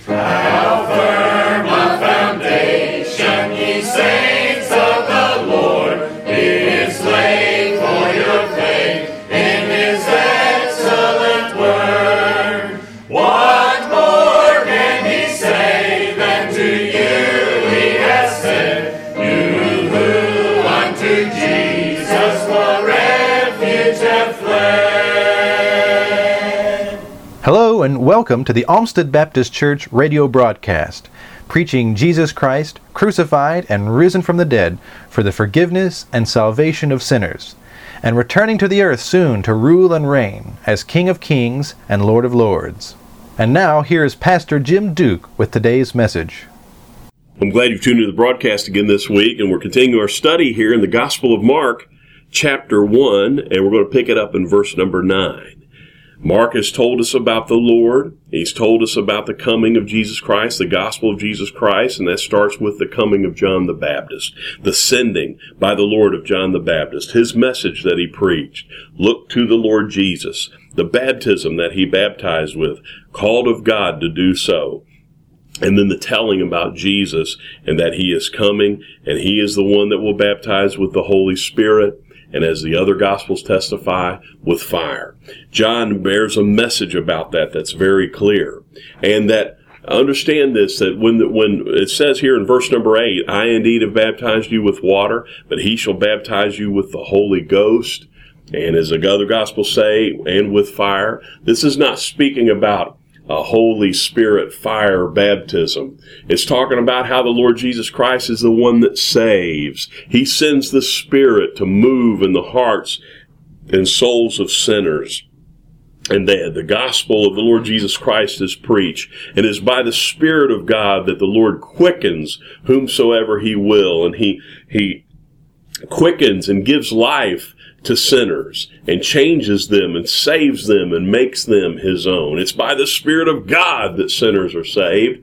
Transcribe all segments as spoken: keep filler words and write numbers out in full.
How firm a foundation, ye saints of the Lord, is laid for your faith in his excellent word. What more can he say than to you he has said, you who unto Jesus for refuge have fled? Hello and welcome to the Olmsted Baptist Church radio broadcast, preaching Jesus Christ, crucified and risen from the dead for the forgiveness and salvation of sinners, and returning to the earth soon to rule and reign as King of Kings and Lord of Lords. And now here is Pastor Jim Duke with today's message. I'm glad you've tuned into the broadcast again this week, and we're continuing our study here in the Gospel of Mark, chapter one, and we're going to pick it up in verse number nine. Mark has told us about the Lord. He's told us about the coming of Jesus Christ, the gospel of Jesus Christ, and that starts with the coming of John the Baptist, the sending by the Lord of John the Baptist, his message that he preached. Look to the Lord Jesus, the baptism that he baptized with, called of God to do so. And then the telling about Jesus and that he is coming, and he is the one that will baptize with the Holy Spirit, and as the other Gospels testify, with fire. John bears a message about that that's very clear. And that, understand this, that when the, when it says here in verse number eight, I indeed have baptized you with water, but he shall baptize you with the Holy Ghost, and as the other Gospels say, and with fire. This is not speaking about a Holy Spirit fire baptism. It's talking about how the Lord Jesus Christ is the one that saves. He sends the Spirit to move in the hearts and souls of sinners. And that the gospel of the Lord Jesus Christ is preached. And it is by the Spirit of God that the Lord quickens whomsoever he will. And he, he quickens and gives life to sinners and changes them and saves them and makes them his own. It's by the Spirit of God that sinners are saved.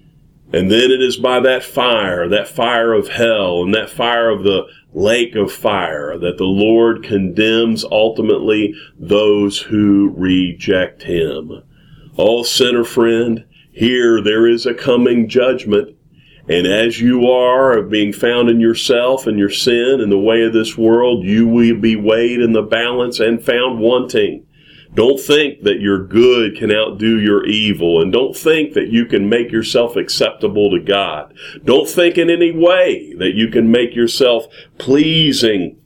And then it is by that fire, that fire of hell and that fire of the lake of fire, that the Lord condemns ultimately those who reject him. Oh, sinner friend, here there is a coming judgment. And as you are being found in yourself and your sin and the way of this world, you will be weighed in the balance and found wanting. Don't think that your good can outdo your evil, and don't think that you can make yourself acceptable to God. Don't think in any way that you can make yourself pleasing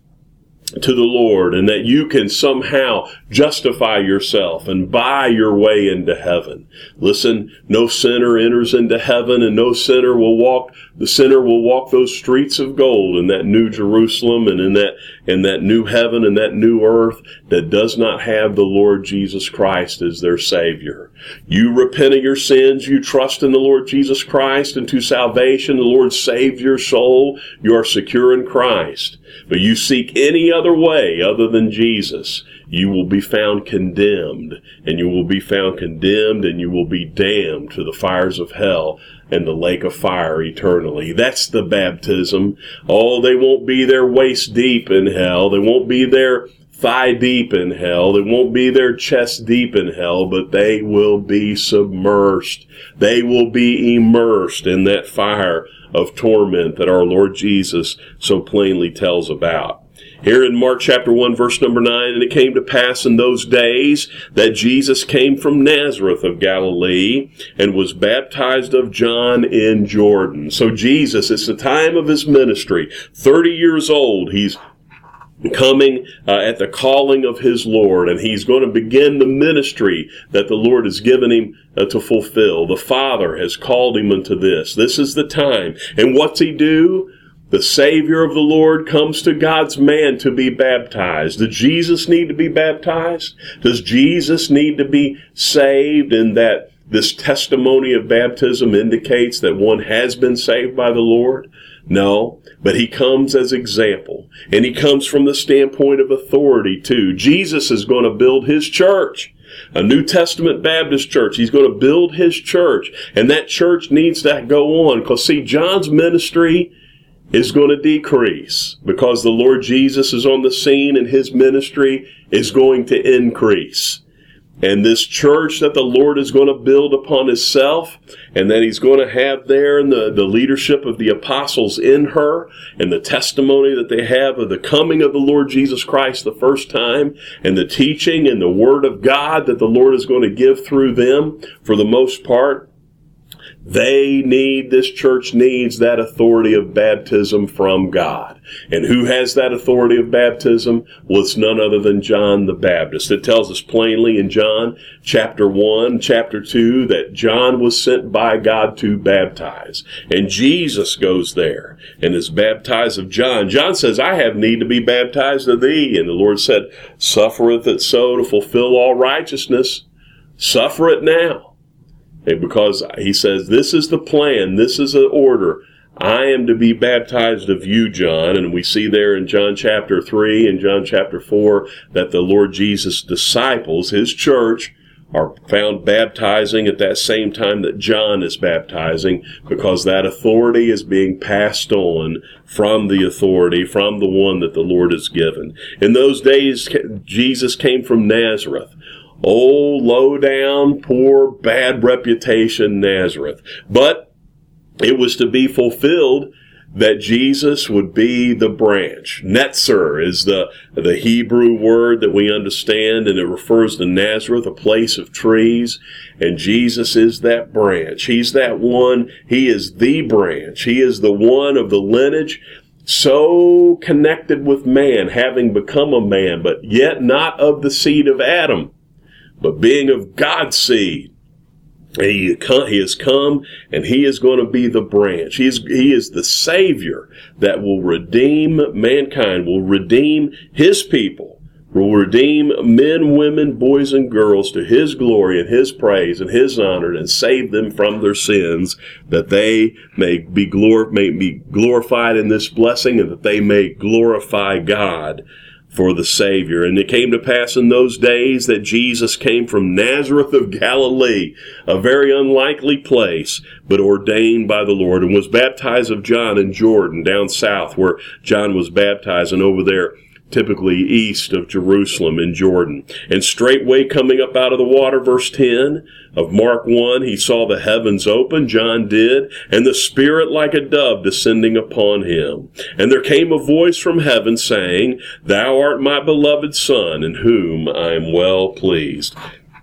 to the Lord and that you can somehow justify yourself and buy your way into heaven. Listen, no sinner enters into heaven, and no sinner will walk, the sinner will walk those streets of gold in that new Jerusalem and in that, in that new heaven and that new earth that does not have the Lord Jesus Christ as their Savior. You repent of your sins, you trust in the Lord Jesus Christ and to salvation, the Lord saves your soul, you are secure in Christ. But you seek any other way other than Jesus, you will be found condemned, and you will be found condemned, and you will be damned to the fires of hell and the lake of fire eternally. That's the baptism. Oh, they won't be there waist deep in hell. They won't be there thigh deep in hell. They won't be there chest deep in hell, but they will be submersed. They will be immersed in that fire of torment that our Lord Jesus so plainly tells about. Here in Mark chapter one, verse number nine, and it came to pass in those days that Jesus came from Nazareth of Galilee and was baptized of John in Jordan. So Jesus, it's the time of his ministry, thirty years old. He's coming uh, at the calling of his Lord, and he's going to begin the ministry that the Lord has given him uh, to fulfill. The Father has called him unto this. This is the time. And what's he do? The Savior of the Lord comes to God's man to be baptized. Does Jesus need to be baptized? Does Jesus need to be saved? And that this testimony of baptism indicates that one has been saved by the Lord? No, but he comes as example, and he comes from the standpoint of authority too. Jesus is going to build his church, a New Testament Baptist church. He's going to build his church, and that church needs to go on, because see, John's ministry is going to decrease because the Lord Jesus is on the scene, and his ministry is going to increase. And this church that the Lord is going to build upon Himself, and that He's going to have there in the, the leadership of the apostles in her, and the testimony that they have of the coming of the Lord Jesus Christ the first time, and the teaching and the Word of God that the Lord is going to give through them for the most part. They need, this church needs that authority of baptism from God. And who has that authority of baptism? Well, it's none other than John the Baptist. It tells us plainly in John chapter one, chapter two, that John was sent by God to baptize. And Jesus goes there and is baptized of John. John says, I have need to be baptized of thee. And the Lord said, suffereth it so to fulfill all righteousness. Suffer it now. And because he says, this is the plan, this is the order. I am to be baptized of you, John. And we see there in John chapter three and John chapter four that the Lord Jesus' disciples, His church, are found baptizing at that same time that John is baptizing, because that authority is being passed on from the authority, from the one that the Lord has given. In those days, Jesus came from Nazareth. Oh, low down, poor, bad reputation Nazareth. But it was to be fulfilled that Jesus would be the branch. Netzer is the, the Hebrew word that we understand, and it refers to Nazareth, a place of trees. And Jesus is that branch. He's that one. He is the branch. He is the one of the lineage so connected with man, having become a man, but yet not of the seed of Adam, but being of God's seed. He, he has come, and He is going to be the branch. He is, he is the Savior that will redeem mankind, will redeem His people, will redeem men, women, boys, and girls to His glory and His praise and His honor, and save them from their sins, that they may be, glor- may be glorified in this blessing, and that they may glorify God for the Savior. And it came to pass in those days that Jesus came from Nazareth of Galilee, a very unlikely place, but ordained by the Lord, and was baptized of John in Jordan, down south where John was baptized, and over there typically east of Jerusalem in Jordan. And straightway coming up out of the water, verse ten of Mark one, he saw the heavens open, John did, and the Spirit like a dove descending upon him. And there came a voice from heaven saying, Thou art my beloved Son, in whom I am well pleased.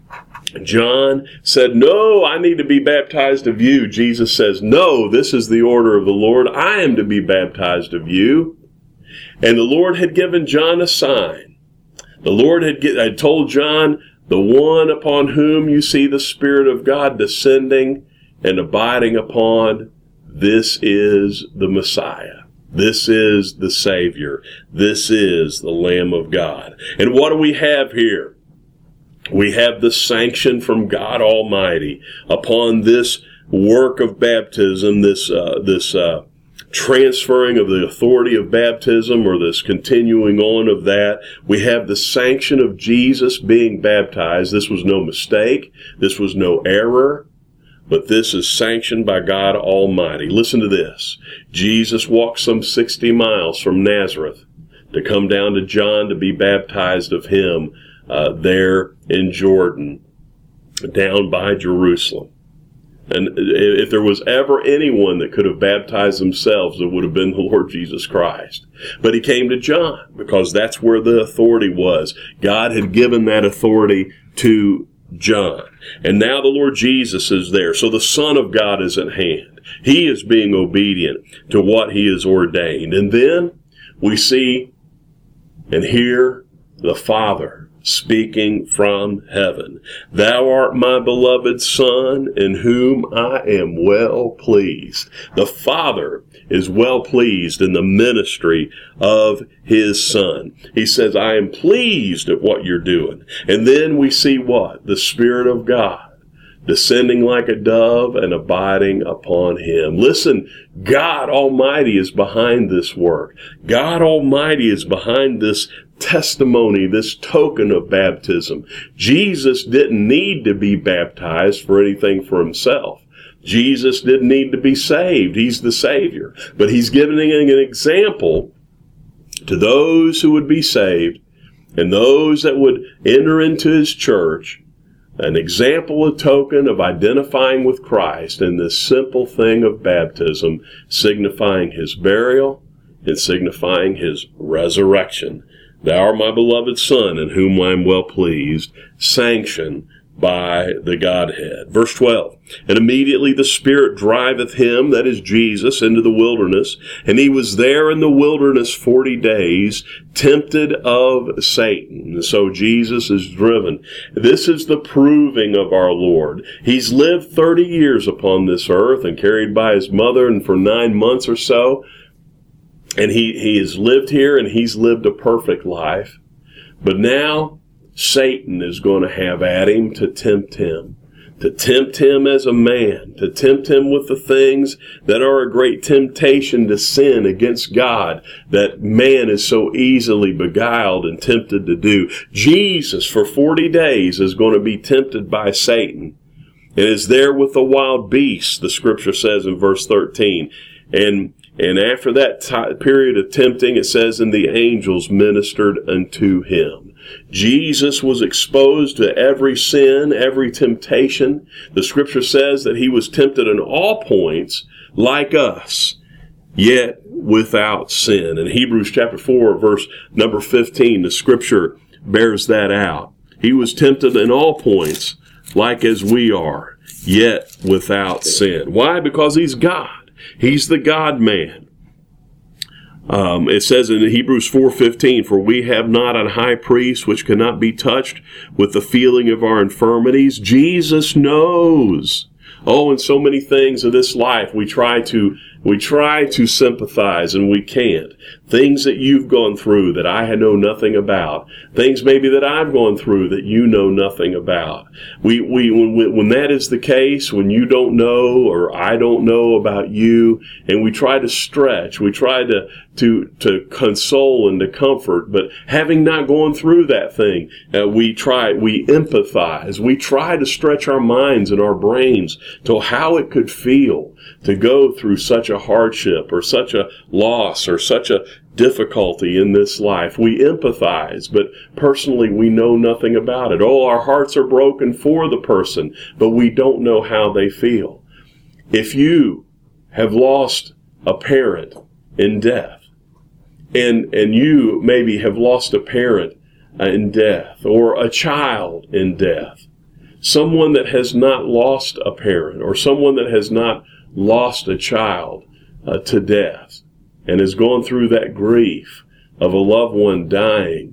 John said, no, I need to be baptized of you. Jesus says, no, this is the order of the Lord. I am to be baptized of you. And the Lord had given John a sign. The Lord had, get, had told John, the one upon whom you see the Spirit of God descending and abiding upon, this is the Messiah. This is the Savior. This is the Lamb of God. And what do we have here? We have the sanction from God Almighty upon this work of baptism, this, uh, this, uh, transferring of the authority of baptism, or this continuing on of that. We have the sanction of Jesus being baptized. This was no mistake. This was no error. But this is sanctioned by God Almighty. Listen to this. Jesus walked some sixty miles from Nazareth to come down to John to be baptized of him uh, there in Jordan, down by Jerusalem. And if there was ever anyone that could have baptized themselves, it would have been the Lord Jesus Christ. But He came to John because that's where the authority was. God had given that authority to John. And now the Lord Jesus is there. So the Son of God is at hand. He is being obedient to what He has ordained. And then we see and hear the Father speaking from heaven. Thou art my beloved Son, in whom I am well pleased. The Father is well pleased in the ministry of His Son. He says, I am pleased at what you're doing. And then we see what? The Spirit of God descending like a dove and abiding upon Him. Listen, God Almighty is behind this work. God Almighty is behind this testimony, this token of baptism. Jesus didn't need to be baptized for anything for Himself. Jesus didn't need to be saved. He's the Savior. But He's giving an example to those who would be saved and those that would enter into His church an example, a token of identifying with Christ in this simple thing of baptism, signifying his burial and signifying his resurrection. Thou art my beloved Son, in whom I am well pleased, sanctioned by the Godhead. Verse twelve, and immediately the Spirit driveth him, that is Jesus, into the wilderness, and he was there in the wilderness forty days, tempted of Satan. And so Jesus is driven. This is the proving of our Lord. He's lived thirty years upon this earth and carried by his mother, and for nine months or so, and he, he has lived here, and he's lived a perfect life. But now, Satan is going to have at him to tempt him, to tempt him as a man, to tempt him with the things that are a great temptation to sin against God, that man is so easily beguiled and tempted to do. Jesus, for forty days, is going to be tempted by Satan, and is there with the wild beasts, the scripture says in verse thirteen. And And after that t- period of tempting, it says, and the angels ministered unto him. Jesus was exposed to every sin, every temptation. The scripture says that he was tempted in all points like us, yet without sin. In Hebrews chapter four, verse number fifteen, the scripture bears that out. He was tempted in all points like as we are, yet without sin. Why? Because he's God. He's the God-man. Um, it says in Hebrews four fifteen, for we have not an high priest which cannot be touched with the feeling of our infirmities. Jesus knows. Oh, in so many things of this life, we try to we try to sympathize, and we can't. Things that you've gone through that I know nothing about. Things maybe that I've gone through that you know nothing about. We we when when that is the case, when you don't know or I don't know about you, and we try to stretch, we try to to to console and to comfort, but having not gone through that thing, uh, we try we empathize. We try to stretch our minds and our brains to how it could feel to go through such a hardship or such a loss or such a difficulty in this life. We empathize, but personally we know nothing about it. Oh, our hearts are broken for the person, but we don't know how they feel. If you have lost a parent in death, and and you maybe have lost a parent in death, or a child in death, someone that has not lost a parent, or someone that has not lost a child uh, to death, and has gone through that grief of a loved one dying,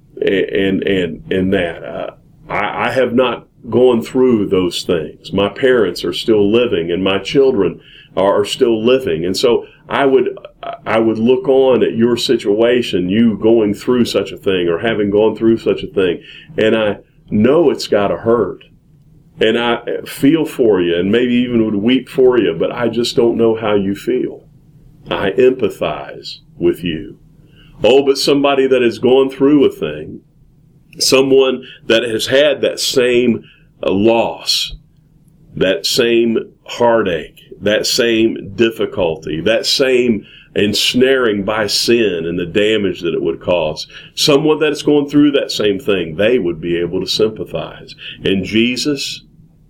and and and that uh, I, I have not gone through those things. My parents are still living, and my children are still living, and so I would I would look on at your situation, you going through such a thing, or having gone through such a thing, and I know it's got to hurt. And I feel for you, and maybe even would weep for you, but I just don't know how you feel. I empathize with you. Oh, but somebody that has gone through a thing, someone that has had that same uh, loss, that same heartache, that same difficulty, that same ensnaring by sin and the damage that it would cause, someone that's going through that same thing, they would be able to sympathize. And Jesus,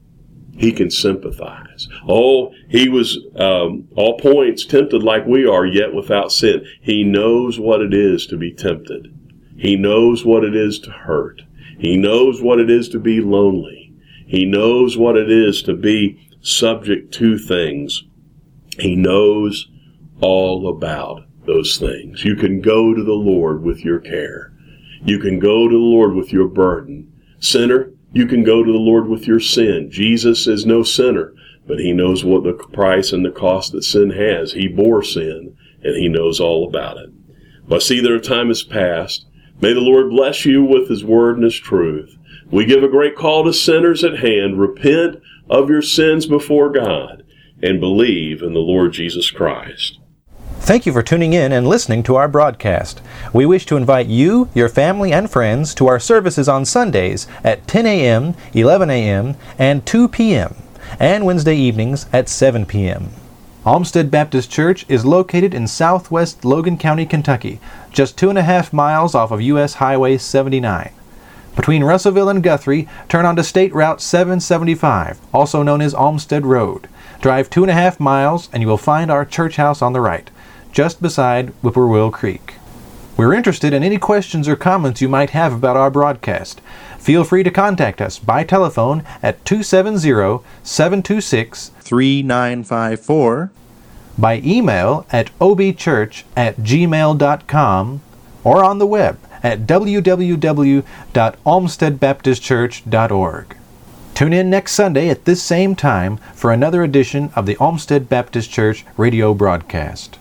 he can sympathize. Oh, he was um, all points tempted like we are, yet without sin. He knows what it is to be tempted. He knows what it is to hurt. He knows what it is to be lonely. He knows what it is to be subject to things. He knows all about those things. You can go to the Lord with your care. You can go to the Lord with your burden. Sinner, you can go to the Lord with your sin. Jesus is no sinner, but he knows what the price and the cost that sin has. He bore sin, and he knows all about it. Well, I see that our time has passed. May the Lord bless you with his word and his truth. We give a great call to sinners at hand. Repent of your sins before God and believe in the Lord Jesus Christ. Thank you for tuning in and listening to our broadcast. We wish to invite you, your family, and friends to our services on Sundays at ten a.m., eleven a.m., and two p.m., and Wednesday evenings at seven p.m. Olmsted Baptist Church is located in southwest Logan County, Kentucky, just two and a half miles off of U S Highway seventy-nine. Between Russellville and Guthrie, turn onto State Route seven seventy-five, also known as Olmsted Road. Drive two and a half miles and you will find our church house on the right, just beside Whippoorwill Creek. We're interested in any questions or comments you might have about our broadcast. Feel free to contact us by telephone at two seven zero, seven two six, three nine five four, by email at obchurch at gmail dot com, or on the web at w w w dot olmsted baptist church dot org. Tune in next Sunday at this same time for another edition of the Olmsted Baptist Church radio broadcast.